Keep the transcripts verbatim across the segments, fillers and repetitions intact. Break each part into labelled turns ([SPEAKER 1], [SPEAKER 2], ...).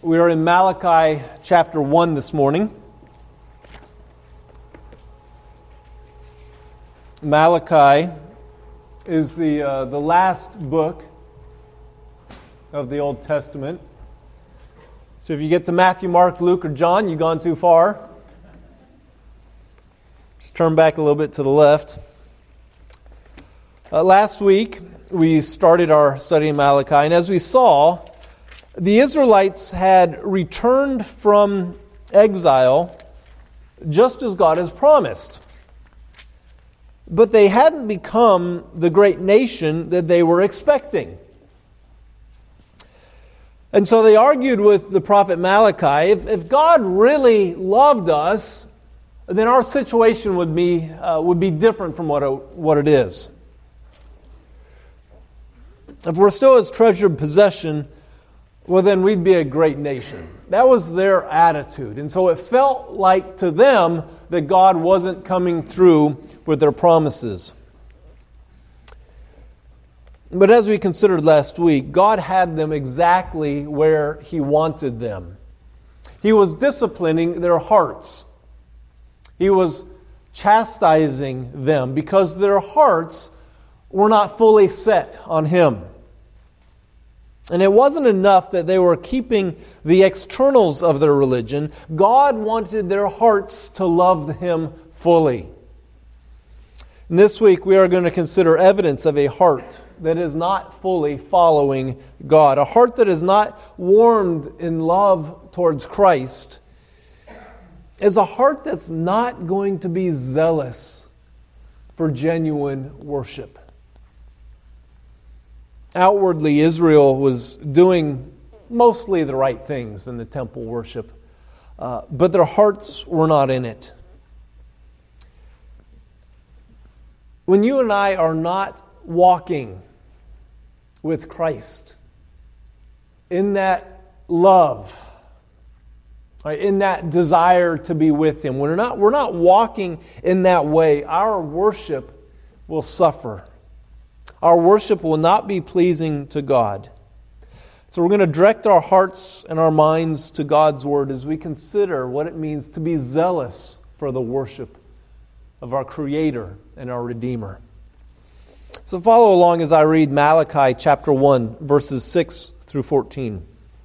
[SPEAKER 1] We are in Malachi chapter one this morning. Malachi is the uh, the last book of the Old Testament. So if you get to Matthew, Mark, Luke, or John, you've gone too far. Just turn back a little bit to the left. Uh, last week, we started our study in Malachi, and as we saw, the Israelites had returned from exile just as God has promised. But they hadn't become the great nation that they were expecting. And so they argued with the prophet Malachi, if, if God really loved us, then our situation would be uh, would be different from what it, what it is. If we're still His treasured possession, well, then we'd be a great nation. That was their attitude. And so it felt like to them that God wasn't coming through with their promises. But as we considered last week, God had them exactly where He wanted them. He was disciplining their hearts. He was chastising them because their hearts were not fully set on Him. And it wasn't enough that they were keeping the externals of their religion. God wanted their hearts to love Him fully. And this week we are going to consider evidence of a heart that is not fully following God. A heart that is not warmed in love towards Christ is a heart that's not going to be zealous for genuine worship. Outwardly, Israel was doing mostly the right things in the temple worship, uh, but their hearts were not in it. When you and I are not walking with Christ in that love, right, in that desire to be with Him, we're not, we're not walking in that way, our worship will suffer. Our worship will not be pleasing to God. So we're going to direct our hearts and our minds to God's Word as we consider what it means to be zealous for the worship of our Creator and our Redeemer. So follow along as I read Malachi chapter one, verses six through fourteen.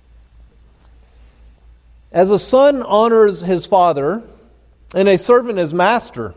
[SPEAKER 1] As a son honors his father, and a servant his master,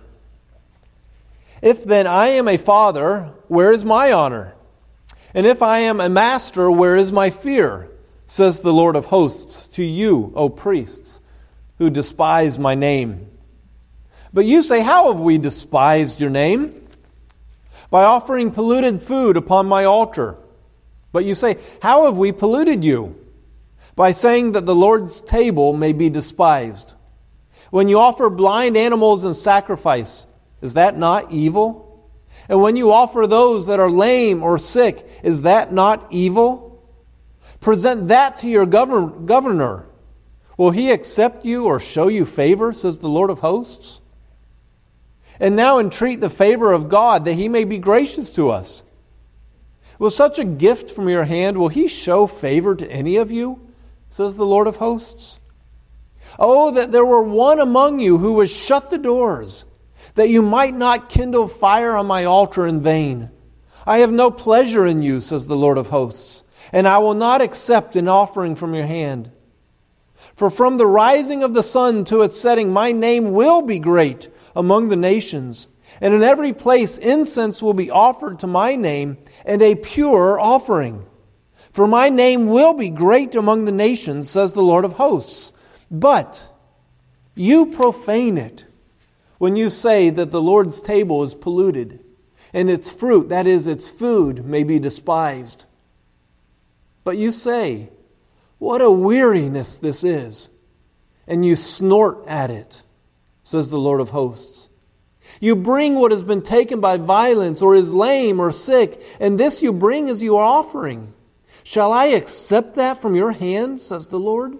[SPEAKER 1] if then I am a father, where is my honor? And if I am a master, where is my fear? Says the Lord of hosts to you, O priests, who despise my name. But you say, how have we despised your name? By offering polluted food upon my altar. But you say, how have we polluted you? By saying that the Lord's table may be despised. When you offer blind animals in sacrifice, is that not evil? And when you offer those that are lame or sick, is that not evil? Present that to your govern- governor. Will he accept you or show you favor, says the Lord of hosts? And now entreat the favor of God, that He may be gracious to us. Will such a gift from your hand, will He show favor to any of you, says the Lord of hosts? Oh, that there were one among you who would shut the doors, that you might not kindle fire on my altar in vain. I have no pleasure in you, says the Lord of hosts, and I will not accept an offering from your hand. For from the rising of the sun to its setting, my name will be great among the nations, and in every place incense will be offered to my name, and a pure offering. For my name will be great among the nations, says the Lord of hosts. But you profane it, when you say that the Lord's table is polluted, and its fruit, that is, its food, may be despised. But you say, what a weariness this is, and you snort at it, says the Lord of hosts. You bring what has been taken by violence, or is lame or sick, and this you bring as your offering. Shall I accept that from your hand, says the Lord?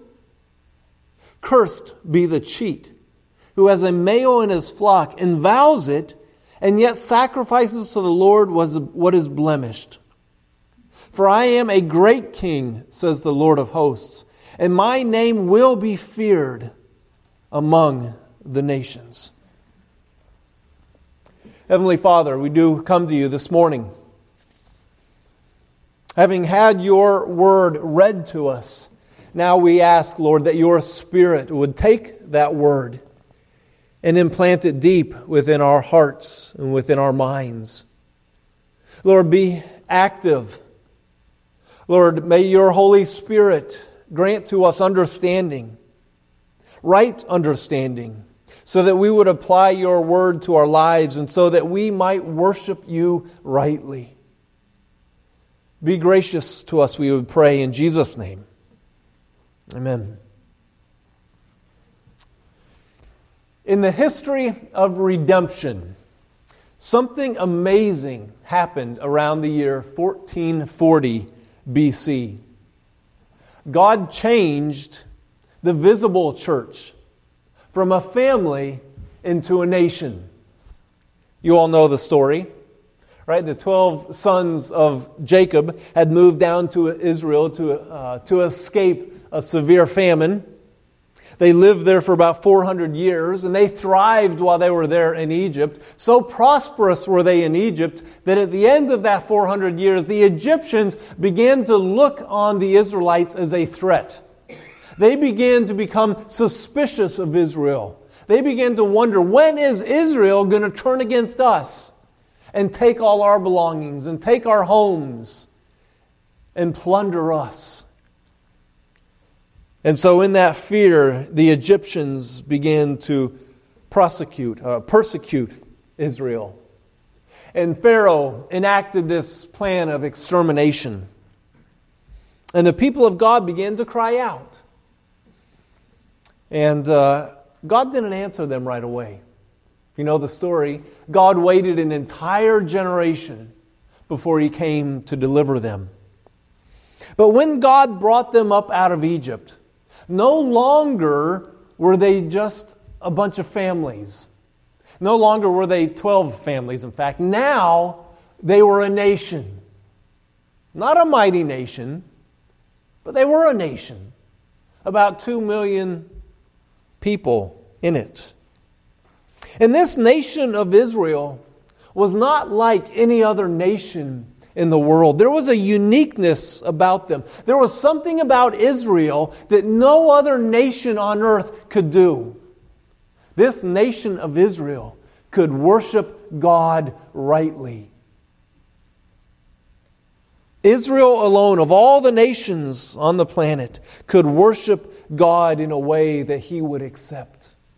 [SPEAKER 1] Cursed be the cheat, who has a male in his flock and vows it, and yet sacrifices to the Lord what is blemished. For I am a great king, says the Lord of hosts, and my name will be feared among the nations. Heavenly Father, we do come to you this morning, having had your word read to us. Now we ask, Lord, that your Spirit would take that word and implant it deep within our hearts and within our minds. Lord, be active. Lord, may your Holy Spirit grant to us understanding, right understanding, so that we would apply your word to our lives and so that we might worship you rightly. Be gracious to us, we would pray in Jesus' name. Amen. In the history of redemption, something amazing happened around the year fourteen forty B C. God changed the visible church from a family into a nation. You all know the story, right? The twelve sons of Jacob had moved down to Israel to, uh, to escape a severe famine. They lived there for about four hundred years, and they thrived while they were there in Egypt. So prosperous were they in Egypt that at the end of that four hundred years, the Egyptians began to look on the Israelites as a threat. They began to become suspicious of Israel. They began to wonder, when is Israel going to turn against us and take all our belongings and take our homes and plunder us? And so in that fear, the Egyptians began to prosecute, uh, persecute Israel. And Pharaoh enacted this plan of extermination. And the people of God began to cry out. And uh, God didn't answer them right away. If you know the story, God waited an entire generation before He came to deliver them. But when God brought them up out of Egypt, no longer were they just a bunch of families. No longer were they twelve families, in fact. Now they were a nation. Not a mighty nation, but they were a nation. About two million people in it. And this nation of Israel was not like any other nation in the world. There was a uniqueness about them. There was something about Israel that no other nation on earth could do. This nation of Israel could worship God rightly. Israel alone, of all the nations on the planet, could worship God in a way that He would accept.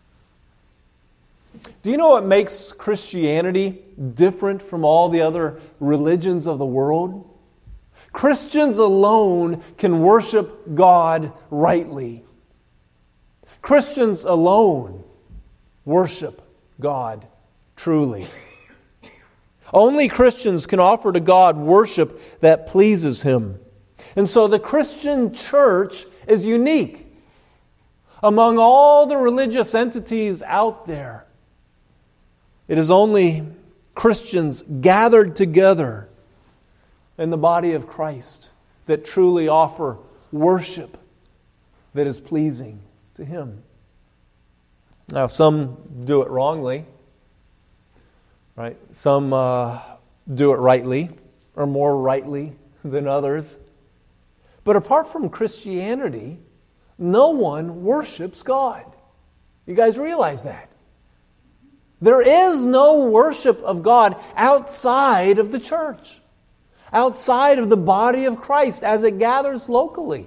[SPEAKER 1] Do you know what makes Christianity different from all the other religions of the world? Christians alone can worship God rightly. Christians alone worship God truly. Only Christians can offer to God worship that pleases Him. And so the Christian church is unique among all the religious entities out there. It is only Christians gathered together in the body of Christ that truly offer worship that is pleasing to Him. Now, some do it wrongly, right? Some uh, do it rightly, or more rightly than others. But apart from Christianity, no one worships God. You guys realize that? There is no worship of God outside of the church, outside of the body of Christ as it gathers locally.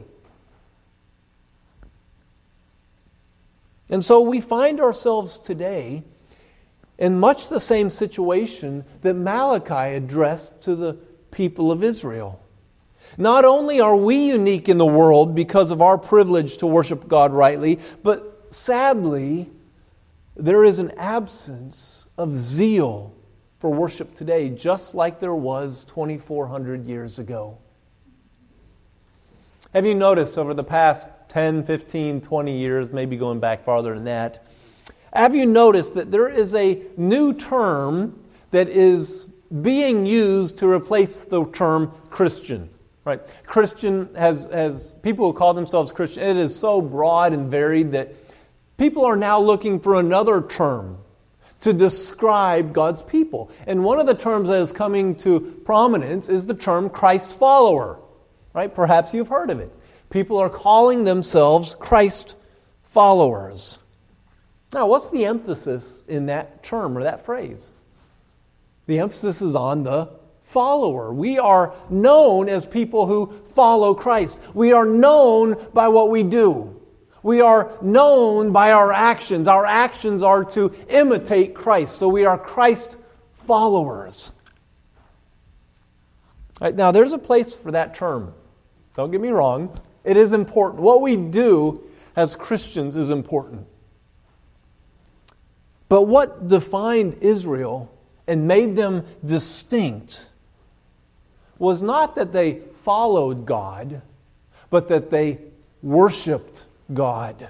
[SPEAKER 1] And so we find ourselves today in much the same situation that Malachi addressed to the people of Israel. Not only are we unique in the world because of our privilege to worship God rightly, but sadly, there is an absence of zeal for worship today, just like there was twenty-four hundred years ago. Have you noticed over the past ten, fifteen, twenty years, maybe going back farther than that, have you noticed that there is a new term that is being used to replace the term Christian? Right? Christian has, has people who call themselves Christian, it is so broad and varied that people are now looking for another term to describe God's people. And one of the terms that is coming to prominence is the term Christ follower. Right? Perhaps you've heard of it. People are calling themselves Christ followers. Now, what's the emphasis in that term or that phrase? The emphasis is on the follower. We are known as people who follow Christ. We are known by what we do. We are known by our actions. Our actions are to imitate Christ. So we are Christ followers. Right, now, there's a place for that term. Don't get me wrong. It is important. What we do as Christians is important. But what defined Israel and made them distinct was not that they followed God, but that they worshiped God.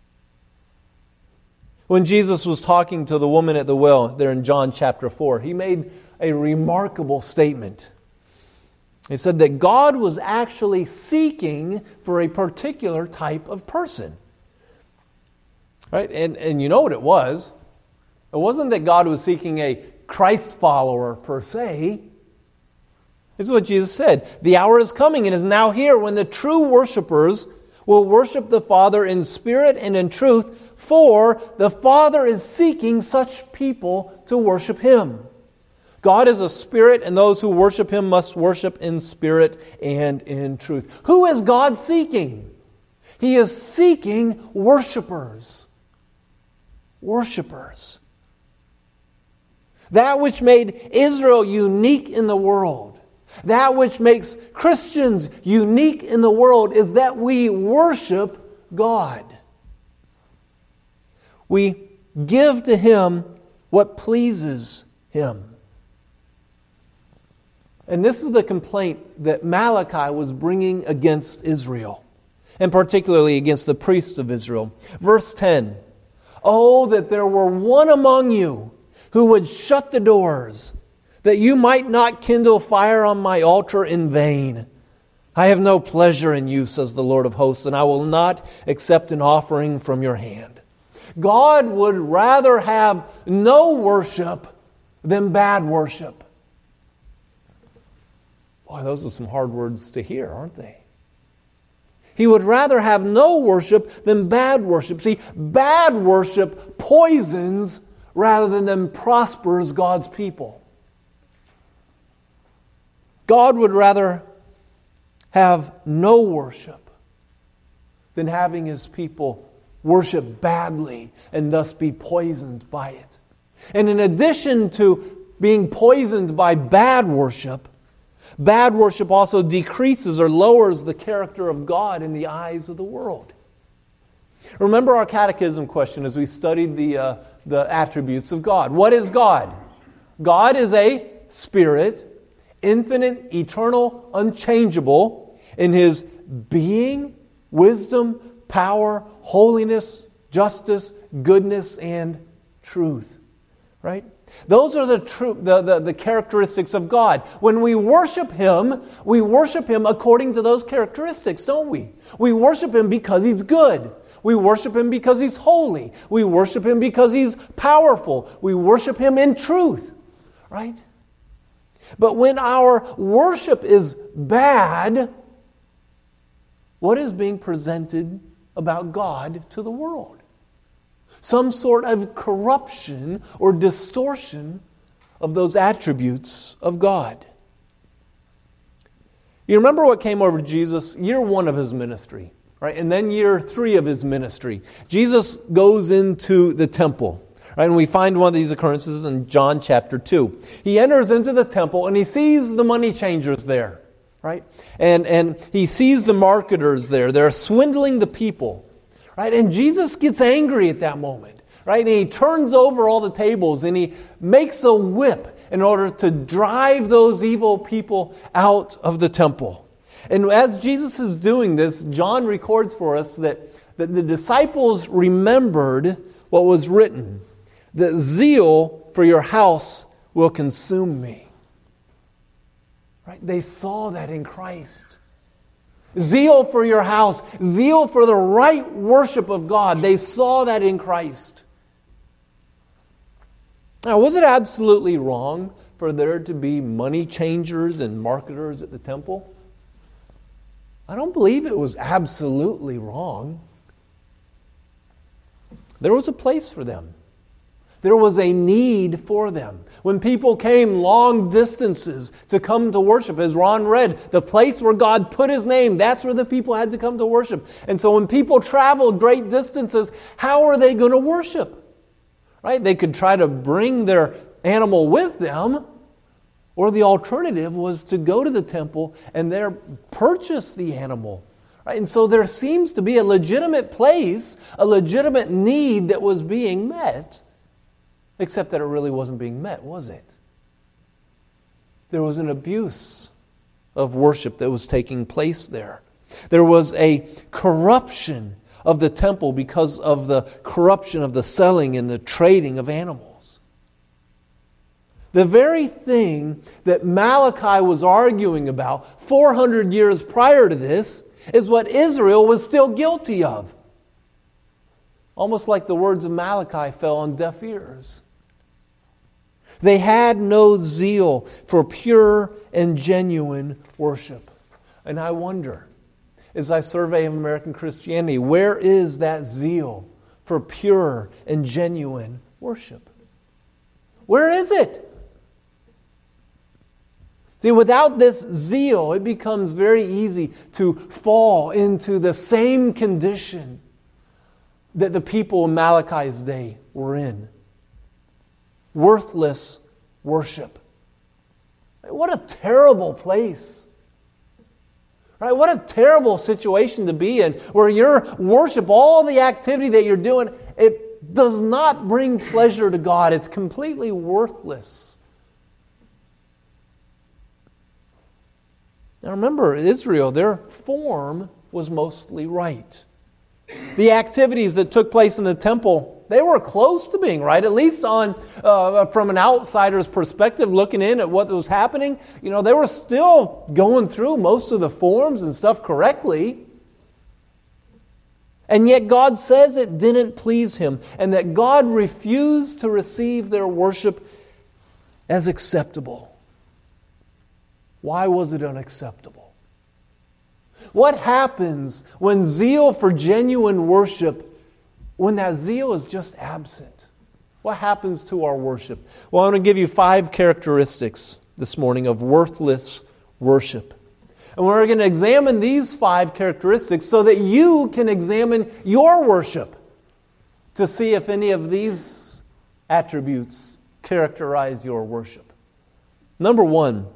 [SPEAKER 1] When Jesus was talking to the woman at the well there in John chapter four, He made a remarkable statement. He said that God was actually seeking for a particular type of person. Right? And, and you know what it was. It wasn't that God was seeking a Christ follower per se. This is what Jesus said. The hour is coming and is now here when the true worshipers will worship the Father in spirit and in truth, for the Father is seeking such people to worship Him. God is a spirit, and those who worship Him must worship in spirit and in truth. Who is God seeking? He is seeking worshipers. Worshipers. That which made Israel unique in the world, that which makes Christians unique in the world, is that we worship God. We give to Him what pleases Him. And this is the complaint that Malachi was bringing against Israel, and particularly against the priests of Israel. Verse ten, "Oh, that there were one among you who would shut the doors, that you might not kindle fire on my altar in vain. I have no pleasure in you, says the Lord of hosts, and I will not accept an offering from your hand." God would rather have no worship than bad worship. Boy, those are some hard words to hear, aren't they? He would rather have no worship than bad worship. See, bad worship poisons rather than prospers God's people. God would rather have no worship than having His people worship badly and thus be poisoned by it. And in addition to being poisoned by bad worship, bad worship also decreases or lowers the character of God in the eyes of the world. Remember our catechism question as we studied the, uh, the attributes of God. What is God? God is a spirit, infinite, eternal, unchangeable in His being, wisdom, power, holiness, justice, goodness, and truth. Right? Those are the, true, the, the, the characteristics of God. When we worship Him, we worship Him according to those characteristics, don't we? We worship Him because He's good. We worship Him because He's holy. We worship Him because He's powerful. We worship Him in truth. Right? But when our worship is bad, what is being presented about God to the world? Some sort of corruption or distortion of those attributes of God. You remember what came over Jesus year one of His ministry, right? And then year three of His ministry. Jesus goes into the temple, right? And we find one of these occurrences in John chapter two. He enters into the temple and He sees the money changers there, right? And, and He sees the marketers there. They're swindling the people. Right? And Jesus gets angry at that moment. Right? And He turns over all the tables and He makes a whip in order to drive those evil people out of the temple. And as Jesus is doing this, John records for us that, that the disciples remembered what was written, that zeal for your house will consume me. Right? They saw that in Christ. zeal for your house, zeal for the right worship of God. They saw that in Christ. Now, was it absolutely wrong for there to be money changers and marketers at the temple? I don't believe it was absolutely wrong. There was a place for them. There was a need for them. When people came long distances to come to worship, as Ron read, the place where God put His name, that's where the people had to come to worship. And so when people traveled great distances, how are they going to worship? Right? They could try to bring their animal with them, or the alternative was to go to the temple and there purchase the animal. Right? And so there seems to be a legitimate place, a legitimate need that was being met, except that it really wasn't being met, was it? There was an abuse of worship that was taking place there. There was a corruption of the temple because of the corruption of the selling and the trading of animals. The very thing that Malachi was arguing about four hundred years prior to this is what Israel was still guilty of. Almost like the words of Malachi fell on deaf ears. They had no zeal for pure and genuine worship. And I wonder, as I survey American Christianity, where is that zeal for pure and genuine worship? Where is it? See, without this zeal, it becomes very easy to fall into the same condition that the people in Malachi's day were in. Worthless worship. What a terrible place. Right? What a terrible situation to be in, where your worship, all the activity that you're doing, it does not bring pleasure to God. It's completely worthless. Now remember, Israel, their form was mostly right. The activities that took place in the temple, they were close to being right, at least on uh, from an outsider's perspective, looking in at what was happening. You know, they were still going through most of the forms and stuff correctly. And yet God says it didn't please Him, and that God refused to receive their worship as acceptable. Why was it unacceptable? What happens when zeal for genuine worship, when that zeal is just absent? What happens to our worship? Well, I want to give you five characteristics this morning of worthless worship. And we're going to examine these five characteristics so that you can examine your worship to see if any of these attributes characterize your worship. Number one,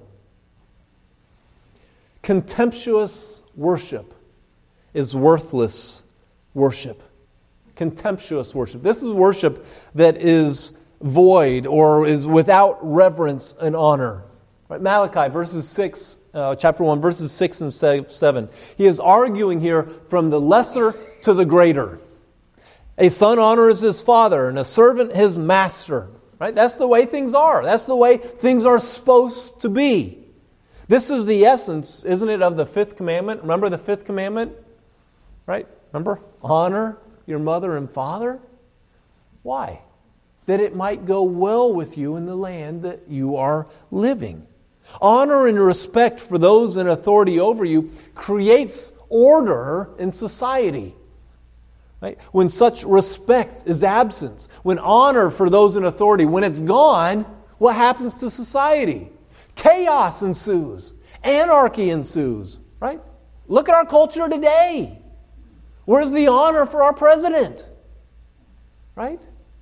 [SPEAKER 1] contemptuous worship is worthless worship. Contemptuous worship. This is worship that is void or is without reverence and honor. Right? Malachi, verses six, uh, chapter one, verses six and seven. He is arguing here from the lesser to the greater. A son honors his father, and a servant his master. Right? That's the way things are. That's the way things are supposed to be. This is the essence, isn't it, of the fifth commandment? Remember the fifth commandment? Right? Remember? Honor your mother and father. Why? That it might go well with you in the land that you are living. Honor and respect for those in authority over you creates order in society. Right? When such respect is absent, when honor for those in authority, when it's gone, what happens to society? Chaos ensues. Anarchy ensues. Right? Look at our culture today. Where's the honor for our president? Right?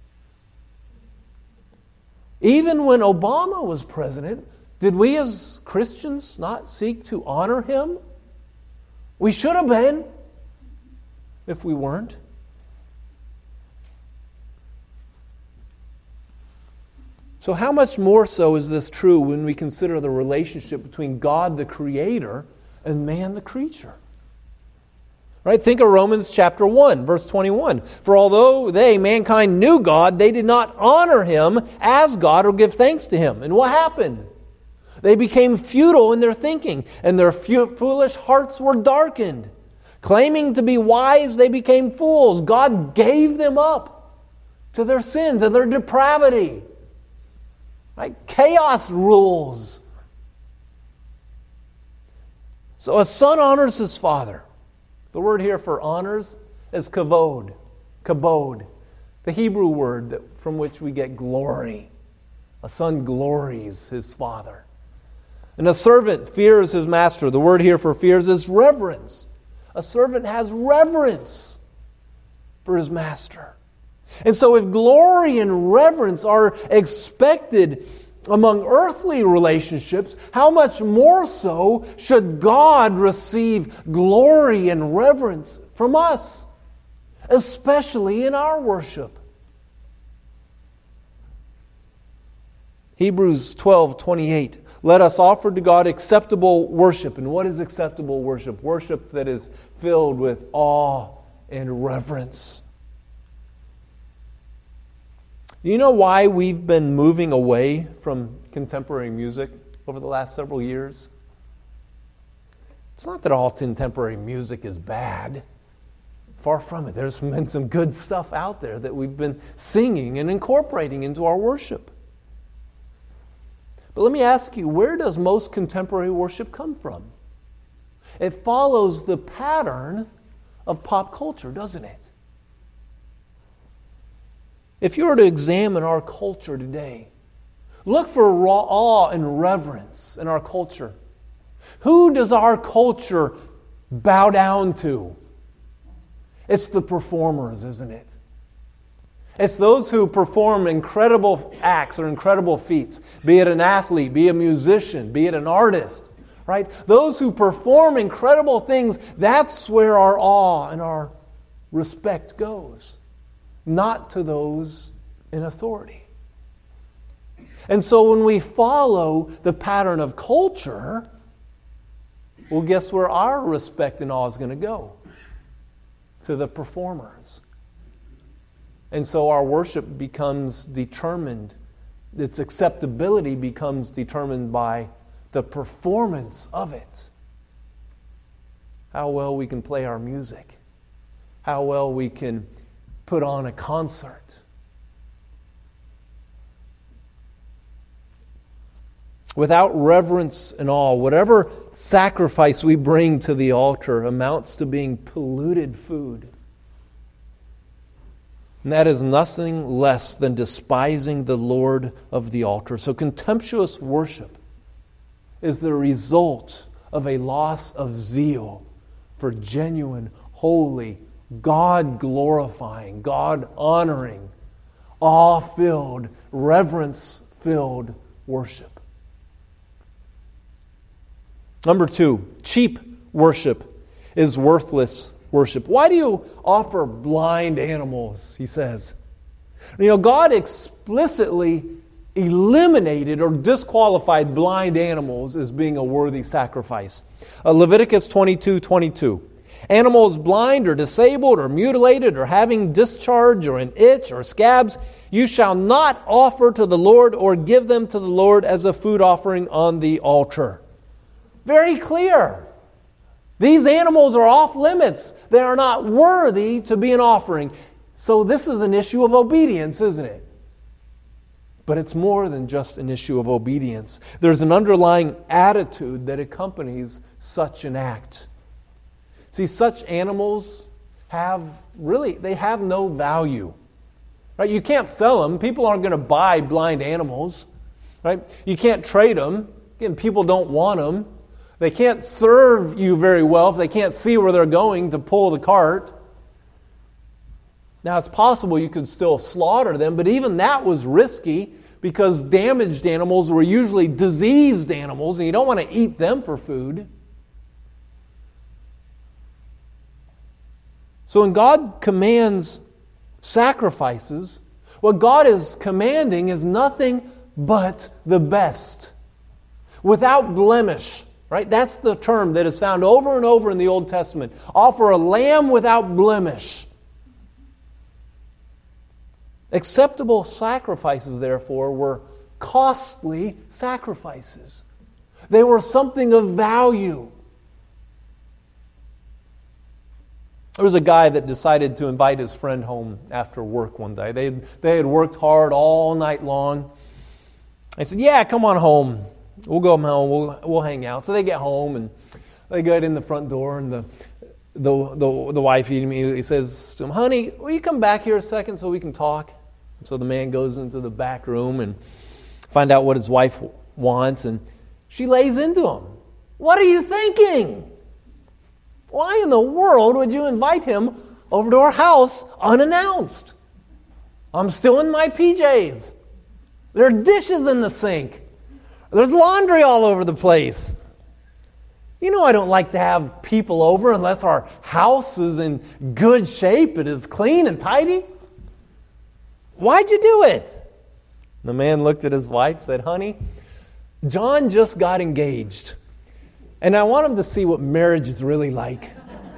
[SPEAKER 1] Even when Obama was president, did we as Christians not seek to honor him? We should have been, if we weren't. So how much more so is this true when we consider the relationship between God the Creator and man the creature? Right? Think of Romans chapter one, verse twenty-one. For although they, mankind, knew God, they did not honor Him as God or give thanks to Him. And what happened? They became futile in their thinking, and their fu- foolish hearts were darkened. Claiming to be wise, they became fools. God gave them up to their sins and their depravity. Like chaos rules. So a son honors his father. The word here for honors is kavod. Kabod. The Hebrew word that, from which we get glory. A son glories his father. And a servant fears his master. The word here for fears is reverence. A servant has reverence for his master. And so if glory and reverence are expected among earthly relationships, how much more so should God receive glory and reverence from us, especially in our worship? Hebrews twelve twenty-eight. Let us offer to God acceptable worship. And what is acceptable worship? Worship that is filled with awe and reverence. You know why we've been moving away from contemporary music over the last several years? It's not that all contemporary music is bad. Far from it. There's been some good stuff out there that we've been singing and incorporating into our worship. But let me ask you, where does most contemporary worship come from? It follows the pattern of pop culture, doesn't it? If you were to examine our culture today, look for raw awe and reverence in our culture. Who does our culture bow down to? It's the performers, isn't it? It's those who perform incredible acts or incredible feats, be it an athlete, be it a musician, be it an artist, right? Those who perform incredible things, that's where our awe and our respect goes, not to those in authority. And so when we follow the pattern of culture, well, guess where our respect and awe is going to go? To the performers. And so our worship becomes determined, its acceptability becomes determined by the performance of it. How well we can play our music. How well we can put on a concert. Without reverence and awe, whatever sacrifice we bring to the altar amounts to being polluted food. And that is nothing less than despising the Lord of the altar. So contemptuous worship is the result of a loss of zeal for genuine, holy, God-glorifying, God-honoring, awe-filled, reverence-filled worship. Number two, cheap worship is worthless worship. Why do you offer blind animals, he says. You know, God explicitly eliminated or disqualified blind animals as being a worthy sacrifice. Uh, Leviticus twenty-two twenty-two. Animals blind or disabled or mutilated or having discharge or an itch or scabs, you shall not offer to the Lord or give them to the Lord as a food offering on the altar. Very clear. These animals are off limits. They are not worthy to be an offering. So this is an issue of obedience, isn't it? But it's more than just an issue of obedience. There's an underlying attitude that accompanies such an act. See, such animals have really, they have no value. Right? You can't sell them. People aren't going to buy blind animals. Right? You can't trade them. Again, people don't want them. They can't serve you very well if they can't see where they're going to pull the cart. Now, it's possible you could still slaughter them, but even that was risky because damaged animals were usually diseased animals, and you don't want to eat them for food. So when God commands sacrifices, what God is commanding is nothing but the best, without blemish. Right? That's the term that is found over and over in the Old Testament. Offer a lamb without blemish. Acceptable sacrifices, therefore, were costly sacrifices. They were something of value. There was a guy that decided to invite his friend home after work one day. They, they had worked hard all night long. I said, yeah, come on home. We'll go home. We'll, we'll hang out. So they get home and they get in the front door, and the the the, the wife immediately says to him, honey, will you come back here a second so we can talk? And so the man goes into the back room and find out what his wife wants, and she lays into him. What are you thinking? Why in the world would you invite him over to our house unannounced? I'm still in my P Js. There are dishes in the sink. There's laundry all over the place. You know I don't like to have people over unless our house is in good shape, it is clean and tidy. Why'd you do it? The man looked at his wife and said, honey, John just got engaged. And I want him to see what marriage is really like.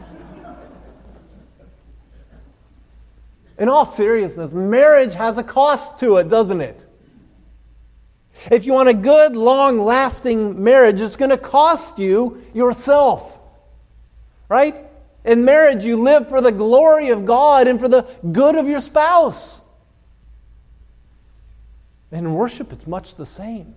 [SPEAKER 1] In all seriousness, marriage has a cost to it, doesn't it? If you want a good, long-lasting marriage, it's going to cost you yourself. Right? In marriage, you live for the glory of God and for the good of your spouse. And in worship, it's much the same.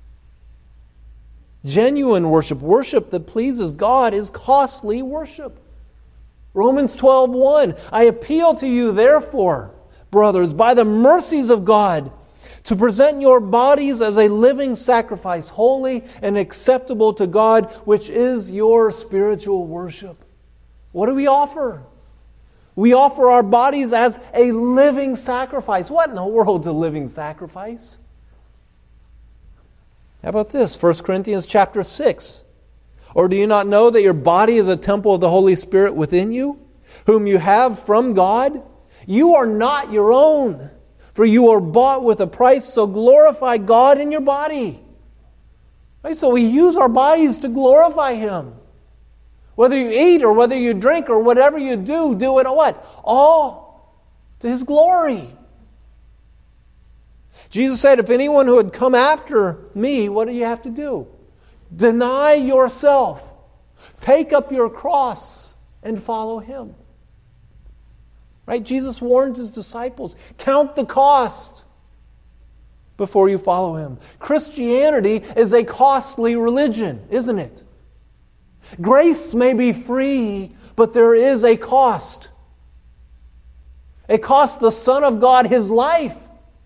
[SPEAKER 1] Genuine worship, worship that pleases God, is costly worship. Romans twelve one, I appeal to you, therefore, brothers, by the mercies of God, to present your bodies as a living sacrifice, holy and acceptable to God, which is your spiritual worship. What do we offer? We offer our bodies as a living sacrifice. What in the world's a living sacrifice? How about this? First Corinthians chapter six. Or do you not know that your body is a temple of the Holy Spirit within you, whom you have from God? You are not your own, for you are bought with a price, so glorify God in your body. Right? So we use our bodies to glorify Him. Whether you eat or whether you drink or whatever you do, do it what? All to His glory. Jesus said, if anyone who had come after me, what do you have to do? Deny yourself. Take up your cross and follow Him. Right? Jesus warns His disciples, count the cost before you follow Him. Christianity is a costly religion, isn't it? Grace may be free, but there is a cost. It cost the Son of God His life.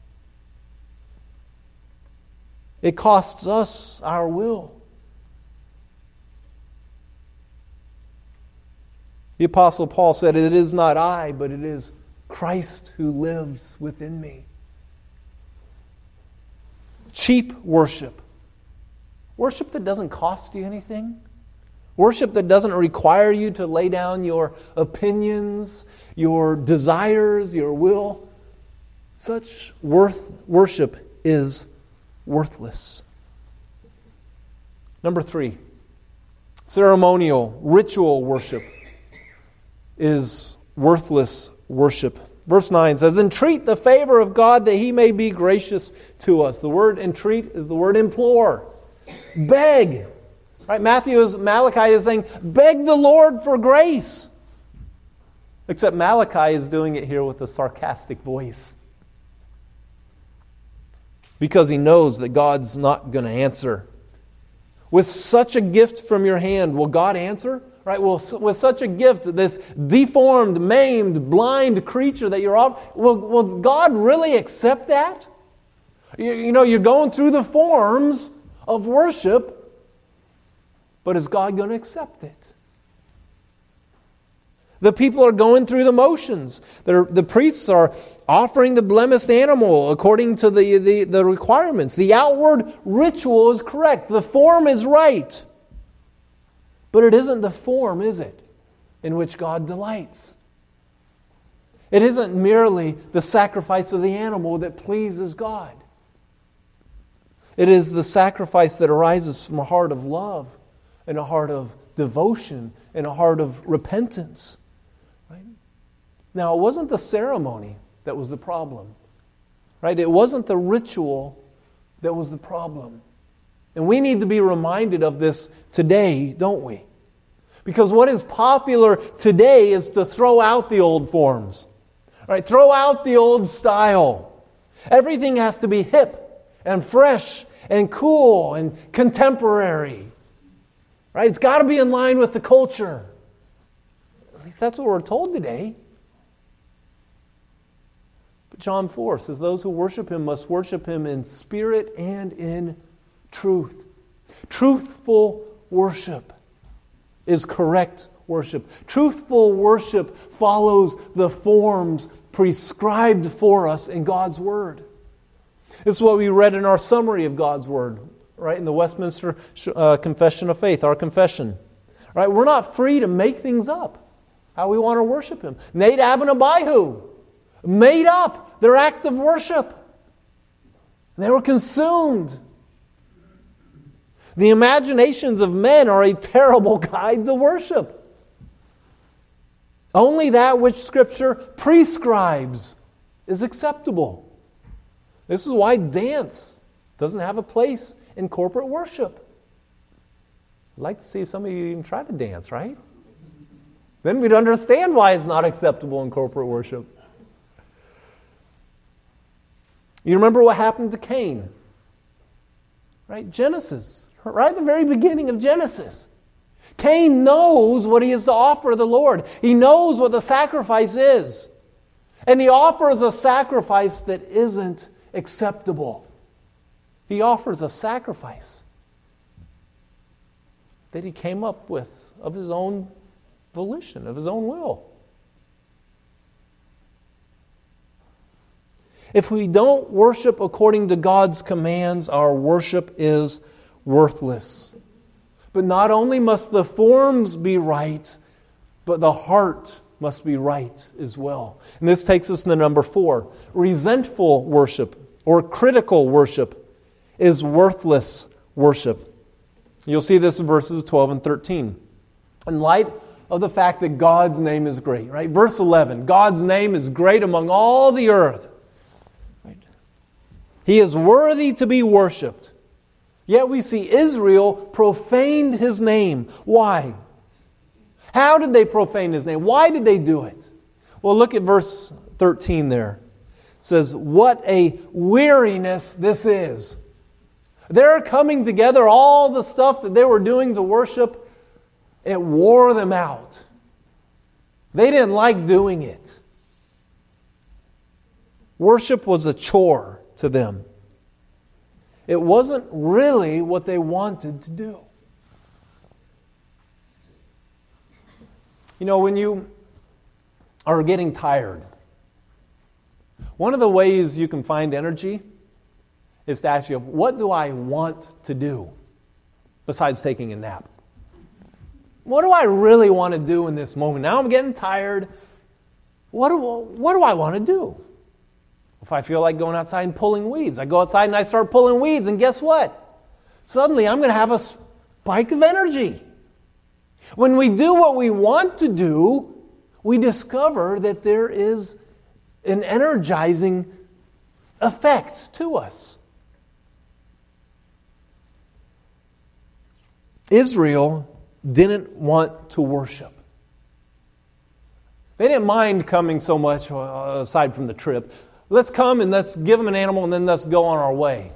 [SPEAKER 1] It costs us our will. The Apostle Paul said, it is not I, but it is Christ who lives within me. Cheap worship. Worship that doesn't cost you anything. Worship that doesn't require you to lay down your opinions, your desires, your will. Such worth worship is worthless. Number three, ceremonial, ritual worship is worthless worship. Verse nine says, entreat the favor of God that He may be gracious to us. The word entreat is the word implore. Beg. Right? Matthew's Malachi is saying, beg the Lord for grace. Except Malachi is doing it here with a sarcastic voice. Because he knows that God's not going to answer. With such a gift from your hand, will God answer? Right? Well, with such a gift, this deformed, maimed, blind creature that you're off, will, will God really accept that? You, you know, you're going through the forms of worship, but is God going to accept it? The people are going through the motions. They're, the priests are offering the blemished animal according to the, the, the requirements. The outward ritual is correct. The form is right. But it isn't the form, is it, in which God delights? It isn't merely the sacrifice of the animal that pleases God. It is the sacrifice that arises from a heart of love and a heart of devotion and a heart of repentance. Right? Now, it wasn't the ceremony that was the problem. Right? It wasn't the ritual that was the problem. And we need to be reminded of this today, don't we? Because what is popular today is to throw out the old forms. Right? Throw out the old style. Everything has to be hip and fresh and cool and contemporary. Right? It's got to be in line with the culture. At least that's what we're told today. But John four says those who worship Him must worship Him in spirit and in truth. Truthful worship is correct worship. Truthful worship follows the forms prescribed for us in God's Word. This is what we read in our summary of God's Word, right? In the Westminster uh, Confession of Faith, our confession. Right? We're not free to make things up how we want to worship Him. Nadab and Abihu made up their act of worship. They were consumed. The imaginations of men are a terrible guide to worship. Only that which Scripture prescribes is acceptable. This is why dance doesn't have a place in corporate worship. I'd like to see some of you even try to dance, right? Then we'd understand why it's not acceptable in corporate worship. You remember what happened to Cain? Right? Genesis. Right at the very beginning of Genesis. Cain knows what he is to offer the Lord. He knows what the sacrifice is. And he offers a sacrifice that isn't acceptable. He offers a sacrifice that he came up with of his own volition, of his own will. If we don't worship according to God's commands, our worship is worthless. But not only must the forms be right, but the heart must be right as well. And this takes us to number four. Resentful worship or critical worship is worthless worship. You'll see this in verses twelve and thirteen. In light of the fact that God's name is great, right? Verse eleven, God's name is great among all the earth. Right? He is worthy to be worshipped. Yet we see Israel profaned His name. Why? How did they profane His name? Why did they do it? Well, look at verse thirteen there. It says, what a weariness this is. They're coming together, all the stuff that they were doing to worship, it wore them out. They didn't like doing it. Worship was a chore to them. It wasn't really what they wanted to do. You know, when you are getting tired, one of the ways you can find energy is to ask you, what do I want to do besides taking a nap? What do I really want to do in this moment? Now I'm getting tired. What do, what do I want to do? If I feel like going outside and pulling weeds, I go outside and I start pulling weeds, and guess what? Suddenly I'm going to have a spike of energy. When we do what we want to do, we discover that there is an energizing effect to us. Israel didn't want to worship. They didn't mind coming so much, uh, aside from the trip. Let's come and let's give them an animal and then let's go on our way.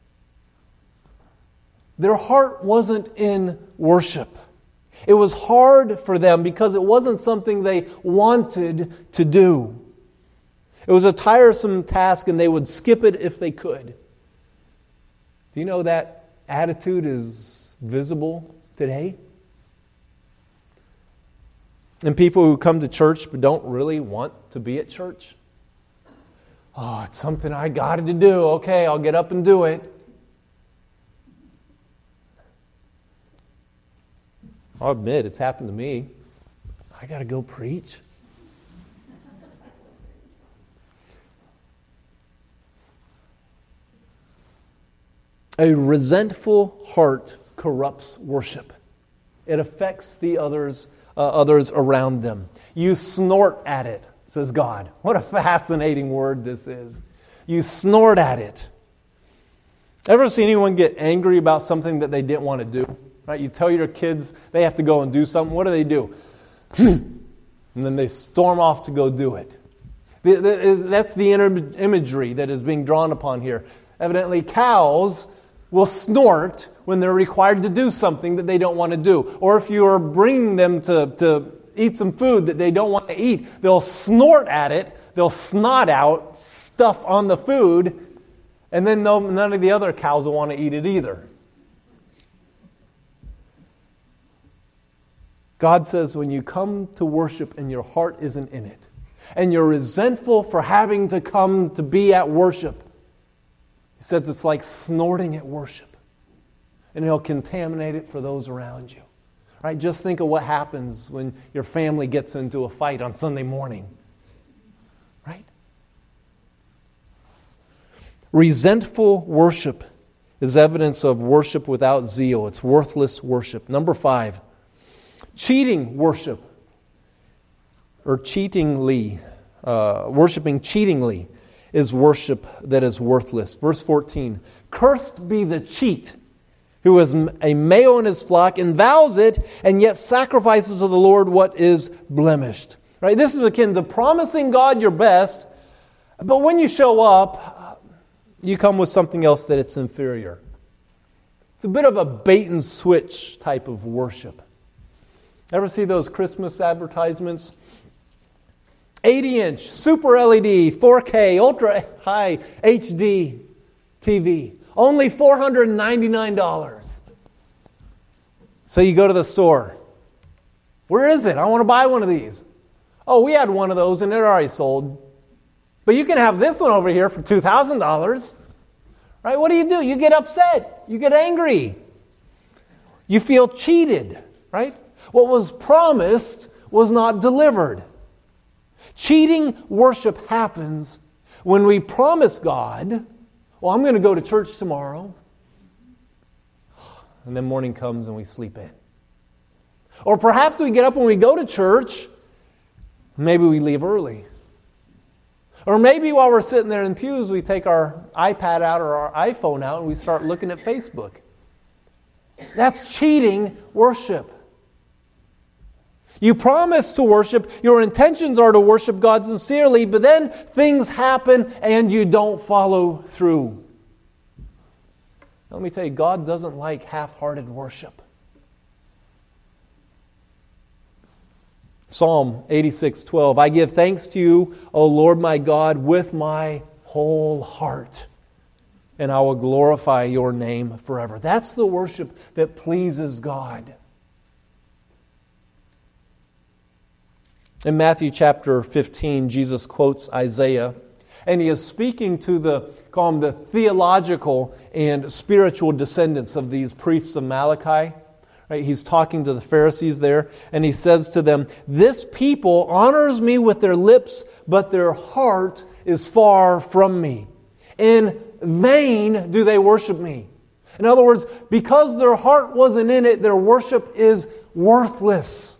[SPEAKER 1] Their heart wasn't in worship. It was hard for them because it wasn't something they wanted to do. It was a tiresome task and they would skip it if they could. Do you know that attitude is visible today? And people who come to church but don't really want to be at church. Oh, it's something I got to do. Okay, I'll get up and do it. I'll admit, it's happened to me. I got to go preach. A resentful heart corrupts worship. It affects the others, uh, others around them. You snort at it, says God. What a fascinating word this is. You snort at it. Ever see anyone get angry about something that they didn't want to do? Right? You tell your kids they have to go and do something. What do they do? And then they storm off to go do it. That's the imagery that is being drawn upon here. Evidently, cows will snort when they're required to do something that they don't want to do. Or if you are bringing them to, to eat some food that they don't want to eat, they'll snort at it, they'll snot out stuff on the food, and then no, none of the other cows will want to eat it either. God says when you come to worship and your heart isn't in it, and you're resentful for having to come to be at worship, He says it's like snorting at worship. And He'll contaminate it for those around you. Right? Just think of what happens when your family gets into a fight on Sunday morning. Right? Resentful worship is evidence of worship without zeal. It's worthless worship. Number five, cheating worship, or cheatingly, uh, worshiping cheatingly is worship that is worthless. Verse fourteen, cursed be the cheat who is a male in his flock and vows it and yet sacrifices to the Lord what is blemished. Right? This is akin to promising God your best, but when you show up, you come with something else that it's inferior. It's a bit of a bait and switch type of worship. Ever see those Christmas advertisements? eighty inch, super L E D, four K, ultra high H D T V. Only four hundred ninety-nine dollars. So you go to the store. Where is it? I want to buy one of these. Oh, we had one of those and it already sold. But you can have this one over here for two thousand dollars. Right? What do you do? You get upset. You get angry. You feel cheated. Right? What was promised was not delivered. Cheating worship happens when we promise God, well, I'm going to go to church tomorrow. And then morning comes and we sleep in. Or perhaps we get up when we go to church, maybe we leave early. Or maybe while we're sitting there in the pews, we take our iPad out or our iPhone out and we start looking at Facebook. That's cheating worship. You promise to worship, your intentions are to worship God sincerely, but then things happen and you don't follow through. Now, let me tell you, God doesn't like half-hearted worship. Psalm eighty-six twelve, I give thanks to you, O Lord my God, with my whole heart, and I will glorify your name forever. That's the worship that pleases God. In Matthew chapter fifteen, Jesus quotes Isaiah, and he is speaking to the, call them the theological and spiritual descendants of these priests of Malachi. Right? He's talking to the Pharisees there, and he says to them, this people honors me with their lips, but their heart is far from me. In vain do they worship me. In other words, because their heart wasn't in it, their worship is worthless.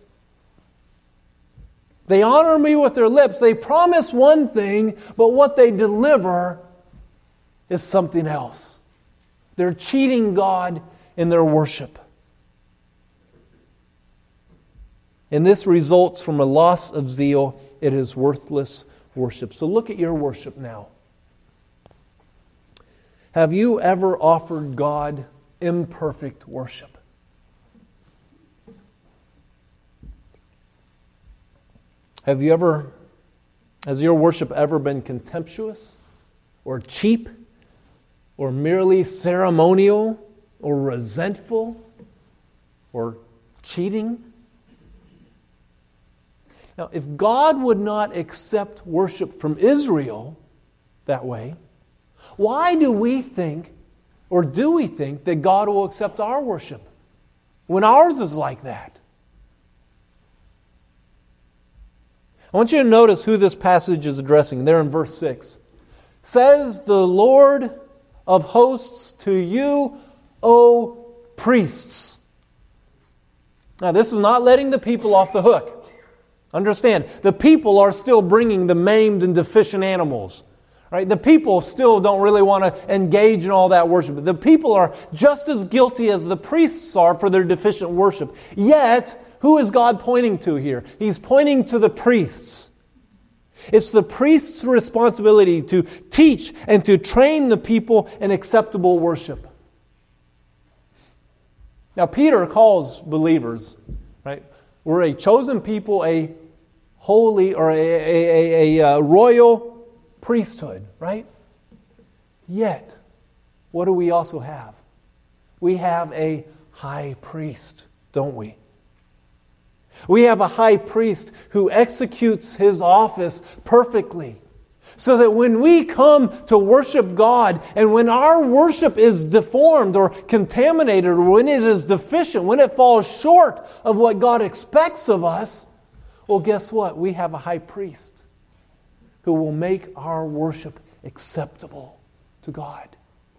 [SPEAKER 1] They honor me with their lips. They promise one thing, but what they deliver is something else. They're cheating God in their worship. And this results from a loss of zeal. It is worthless worship. So look at your worship now. Have you ever offered God imperfect worship? Have you ever, has your worship ever been contemptuous or cheap or merely ceremonial or resentful or cheating? Now, if God would not accept worship from Israel that way, why do we think, or do we think, that God will accept our worship when ours is like that? I want you to notice who this passage is addressing. There in verse six. Says the Lord of hosts to you, O priests. Now, this is not letting the people off the hook. Understand, the people are still bringing the maimed and deficient animals. Right? The people still don't really want to engage in all that worship. The people are just as guilty as the priests are for their deficient worship. Yet, who is God pointing to here? He's pointing to the priests. It's the priest's responsibility to teach and to train the people in acceptable worship. Now, Peter calls believers, right? We're a chosen people, a holy or a, a, a, a royal priesthood, right? Yet, what do we also have? We have a high priest, don't we? We have a high priest who executes his office perfectly, so that when we come to worship God, and when our worship is deformed or contaminated, or when it is deficient, when it falls short of what God expects of us, well, guess what? We have a high priest who will make our worship acceptable to God.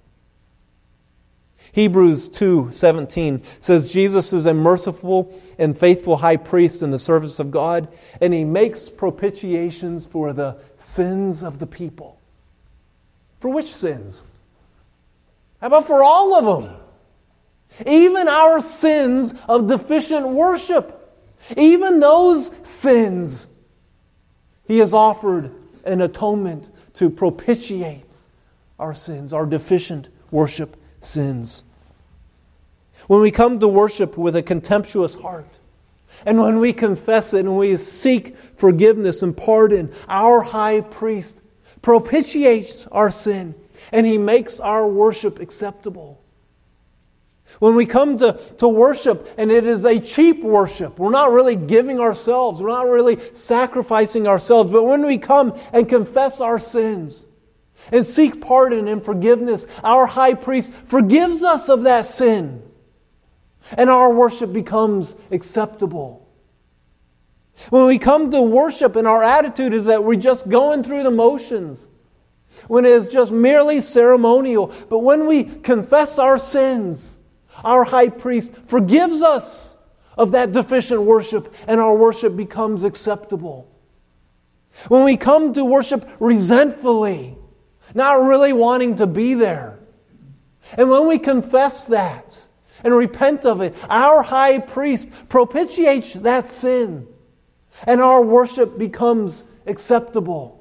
[SPEAKER 1] Hebrews two seventeen says Jesus is a merciful and faithful high priest in the service of God, and He makes propitiations for the sins of the people. For which sins? How about for all of them? Even our sins of deficient worship. Even those sins, He has offered an atonement to propitiate our sins, our deficient worship sins. When we come to worship with a contemptuous heart, and when we confess it and we seek forgiveness and pardon, our high priest propitiates our sin, and He makes our worship acceptable. When we come to, to worship and it is a cheap worship, we're not really giving ourselves, we're not really sacrificing ourselves, but when we come and confess our sins and seek pardon and forgiveness, our high priest forgives us of that sin, and our worship becomes acceptable. When we come to worship and our attitude is that we're just going through the motions, when it is just merely ceremonial, but when we confess our sins, our high priest forgives us of that deficient worship, and our worship becomes acceptable. When we come to worship resentfully, not really wanting to be there, and when we confess that and repent of it, our high priest propitiates that sin, and our worship becomes acceptable.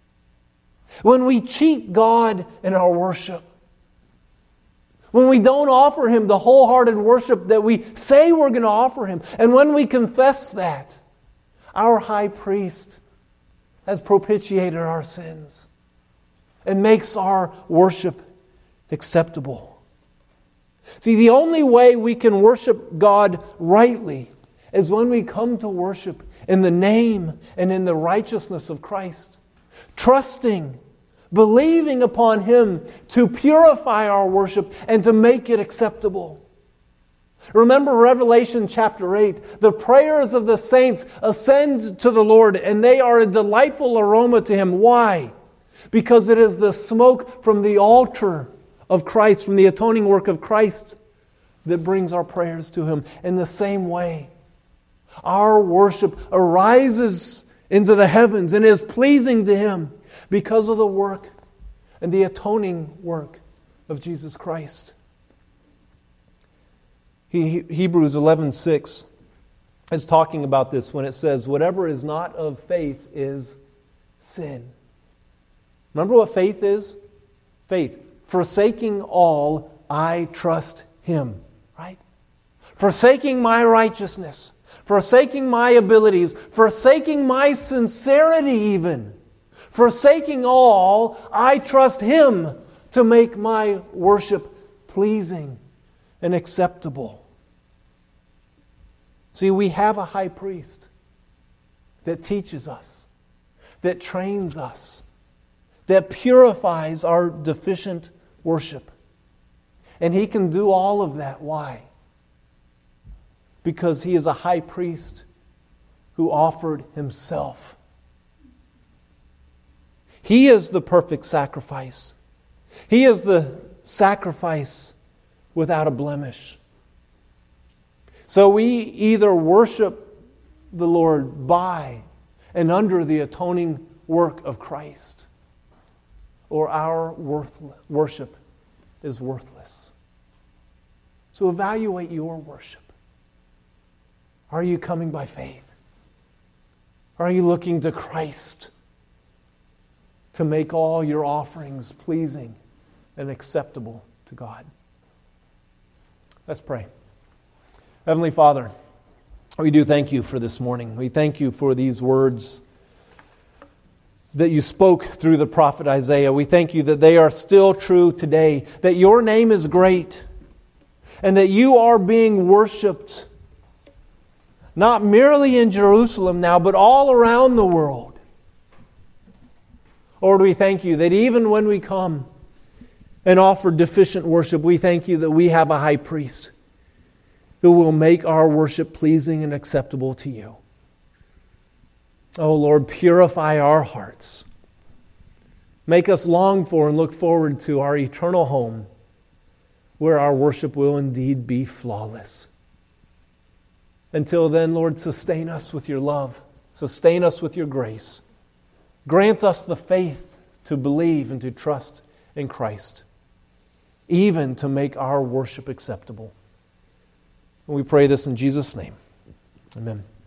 [SPEAKER 1] When we cheat God in our worship, when we don't offer Him the wholehearted worship that we say we're going to offer Him, and when we confess that, our high priest has propitiated our sins and makes our worship acceptable. See, the only way we can worship God rightly is when we come to worship in the name and in the righteousness of Christ, trusting, believing upon Him to purify our worship and to make it acceptable. Remember Revelation chapter eight. The prayers of the saints ascend to the Lord, and they are a delightful aroma to Him. Why? Because it is the smoke from the altar of Christ, from the atoning work of Christ, that brings our prayers to Him. In the same way, our worship arises into the heavens and is pleasing to Him because of the work and the atoning work of Jesus Christ. He, Hebrews eleven six is talking about this when it says, whatever is not of faith is sin. Remember what faith is? Faith. Forsaking all, I trust Him. Right? Forsaking my righteousness. Forsaking my abilities. Forsaking my sincerity even. Forsaking all, I trust Him to make my worship pleasing and acceptable. See, we have a high priest that teaches us, that trains us, that purifies our deficient worship. And He can do all of that. Why? Because He is a high priest who offered Himself. He is the perfect sacrifice. He is the sacrifice without a blemish. So we either worship the Lord by and under the atoning work of Christ, or our worth, worship is worthless. So evaluate your worship. Are you coming by faith? Are you looking to Christ to make all your offerings pleasing and acceptable to God? Let's pray. Heavenly Father, we do thank you for this morning. We thank you for these words that you spoke through the prophet Isaiah. We thank you that they are still true today, that your name is great, and that you are being worshiped not merely in Jerusalem now, but all around the world. Lord, we thank you that even when we come and offer deficient worship, we thank you that we have a high priest who will make our worship pleasing and acceptable to you. Oh Lord, purify our hearts. Make us long for and look forward to our eternal home, where our worship will indeed be flawless. Until then, Lord, sustain us with your love. Sustain us with your grace. Grant us the faith to believe and to trust in Christ, even to make our worship acceptable. And we pray this in Jesus' name. Amen.